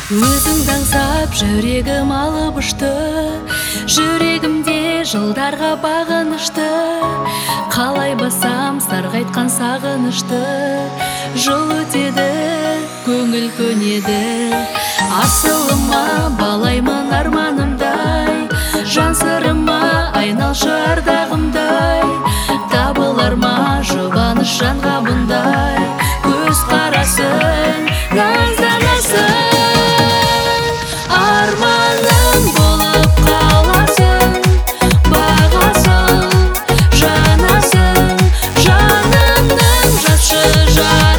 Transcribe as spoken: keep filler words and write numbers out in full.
Өзіңді аңсап жүрегім алып ұшты, жүрегімде жылдарға бағынышты. Қалай басам сарғайтқан сағынышты, жыл өтеді, көңіл көнеді. Асылыма балаймын арманымдай, жан сырыма айналшы ардағымдай. Табылар ма жұбаныш жанға бұндай, көз қарасың назданасың. Арманым болып қаласың, бағасың, жанасың, жанымның жасы жар.